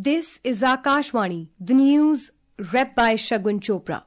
This is Akashvani, the news read by Shagun Chopra.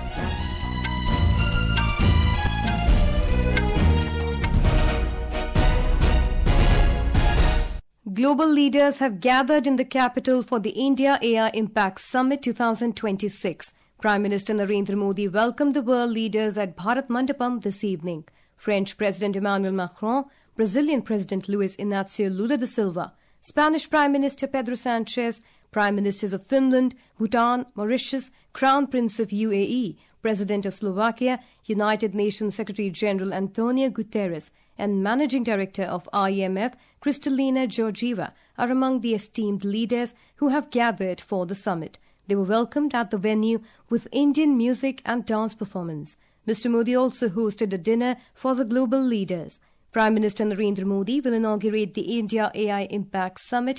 Global leaders have gathered in the capital for the India AI Impact Summit 2026. Prime Minister Narendra Modi welcomed the world leaders at Bharat Mandapam this evening. French President Emmanuel Macron, Brazilian President Luiz Inácio Lula da Silva, Spanish Prime Minister Pedro Sanchez, Prime Ministers of Finland, Bhutan, Mauritius, Crown Prince of UAE, President of Slovakia, United Nations Secretary General Antonio Guterres, and Managing Director of IMF, Kristalina Georgieva, are among the esteemed leaders who have gathered for the summit. They were welcomed at the venue with Indian music and dance performance. Mr. Modi also hosted a dinner for the global leaders. Prime Minister Narendra Modi will inaugurate the India AI Impact Summit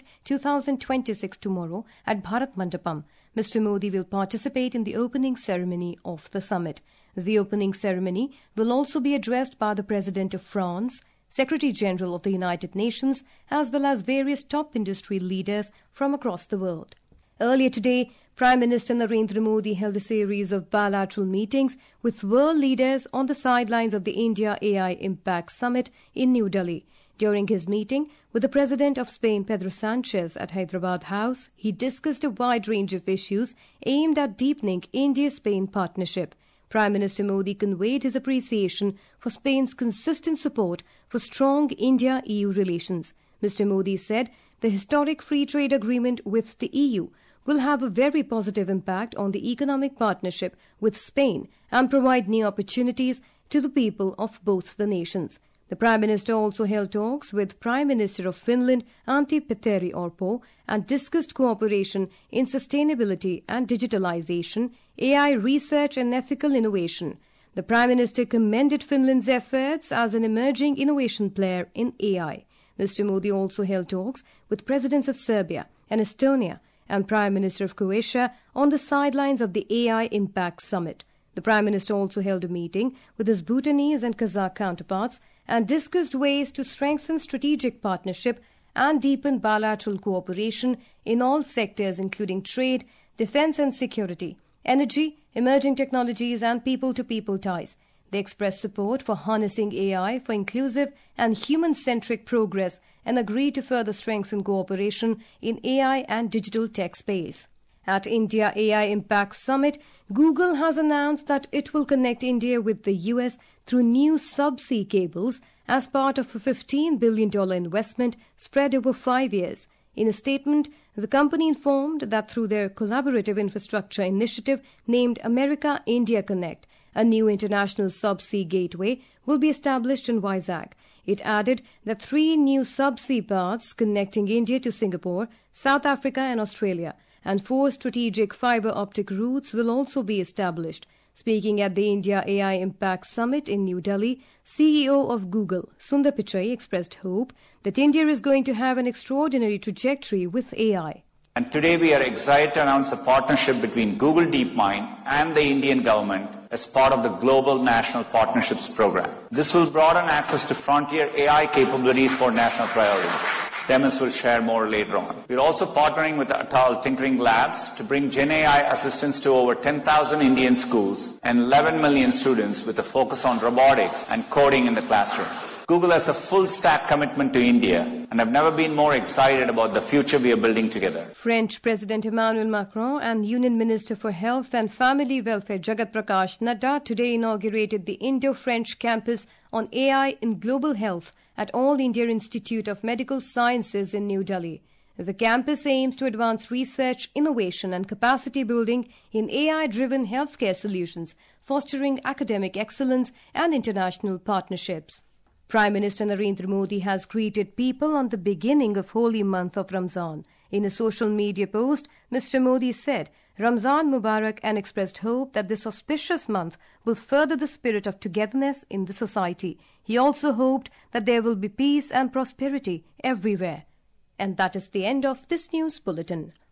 2026 tomorrow at Bharat Mandapam. Mr. Modi will participate in the opening ceremony of the summit. The opening ceremony will also be addressed by the President of France, Secretary General of the United Nations, as well as various top industry leaders from across the world. Earlier today, Prime Minister Narendra Modi held a series of bilateral meetings with world leaders on the sidelines of the India AI Impact Summit in New Delhi. During his meeting with the President of Spain, Pedro Sanchez, at Hyderabad House, he discussed a wide range of issues aimed at deepening India-Spain partnership. Prime Minister Modi conveyed his appreciation for Spain's consistent support for strong India-EU relations. Mr. Modi said the historic free trade agreement with the EU will have a very positive impact on the economic partnership with Spain and provide new opportunities to the people of both the nations. The Prime Minister also held talks with Prime Minister of Finland, Antti Petteri Orpo, and discussed cooperation in sustainability and digitalization, AI research and ethical innovation. The Prime Minister commended Finland's efforts as an emerging innovation player in AI. Mr. Modi also held talks with Presidents of Serbia and Estonia and Prime Minister of Croatia on the sidelines of the AI Impact Summit. The Prime Minister also held a meeting with his Bhutanese and Kazakh counterparts and discussed ways to strengthen strategic partnership and deepen bilateral cooperation in all sectors including trade, defense and security, energy, emerging technologies and people-to-people ties. They expressed support for harnessing AI for inclusive and human-centric progress and agreed to further strengthen cooperation in AI and digital tech space. At India AI Impact Summit, Google has announced that it will connect India with the US through new subsea cables as part of a $15 billion investment spread over 5 years. In a statement, the company informed that through their collaborative infrastructure initiative named America India Connect, a new international subsea gateway will be established in Vizag. It added that 3 new subsea paths connecting India to Singapore, South Africa and Australia, and 4 strategic fiber optic routes will also be established. Speaking at the India AI Impact Summit in New Delhi, CEO of Google, Sundar Pichai, expressed hope that India is going to have an extraordinary trajectory with AI. And today we are excited to announce a partnership between Google DeepMind and the Indian government as part of the Global National Partnerships Program. This will broaden access to frontier AI capabilities for national priorities. Demis will share more later on. We're also partnering with Atal Tinkering Labs to bring GenAI assistance to over 10,000 Indian schools and 11 million students with a focus on robotics and coding in the classroom. Google has a full-stack commitment to India, and I've never been more excited about the future we are building together. French President Emmanuel Macron and Union Minister for Health and Family Welfare Jagat Prakash Nadda today inaugurated the Indo-French campus on AI in global health at All India Institute of Medical Sciences in New Delhi. The campus aims to advance research, innovation and capacity building in AI-driven healthcare solutions, fostering academic excellence and international partnerships. Prime Minister Narendra Modi has greeted people on the beginning of holy month of Ramzan. In a social media post, Mr. Modi said, Ramzan Mubarak, and expressed hope that this auspicious month will further the spirit of togetherness in the society. He also hoped that there will be peace and prosperity everywhere. And that is the end of this news bulletin.